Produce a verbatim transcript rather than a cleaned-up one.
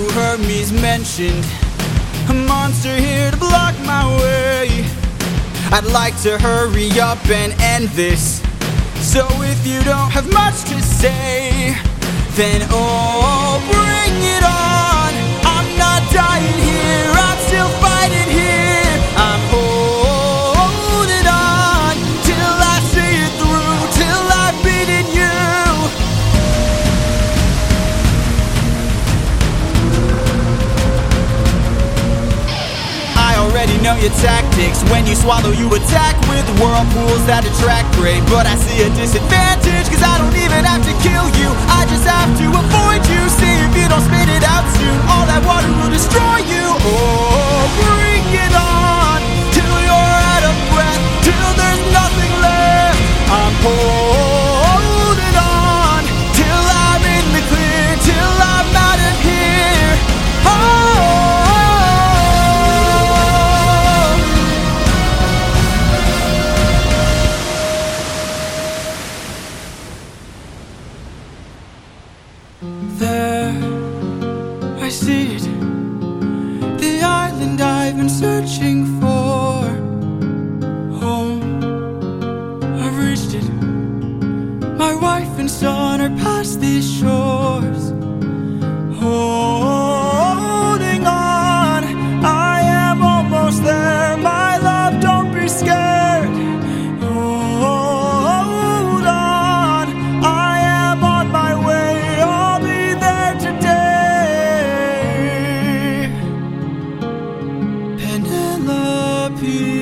Hermes mentioned a monster here to block my way. I'd like to hurry up and end this, so if you don't have much to say, then oh, bring it on. I'm not dying here, I'm still fighting here. I'm holding on till I see it through, till I've beaten you. I already know your tactics. When you swallow, you attack with whirlpools that attract prey. But I see a disadvantage, cause I don't even have to kill you, I just have to avoid you. See if you don't spit it out soon, all that water will destroy you. Oh, bring it on till you're out of breath, till there's nothing left. I'm holding on till I'm in the clear, till I'm out of here. Oh, there, I see it, the island I've been searching for. Home, I've reached it. My wife and son are past these shores. Holding on, I am almost there. My love, don't be scared. Hold on, I am on my way. I'll be there today. Penelope.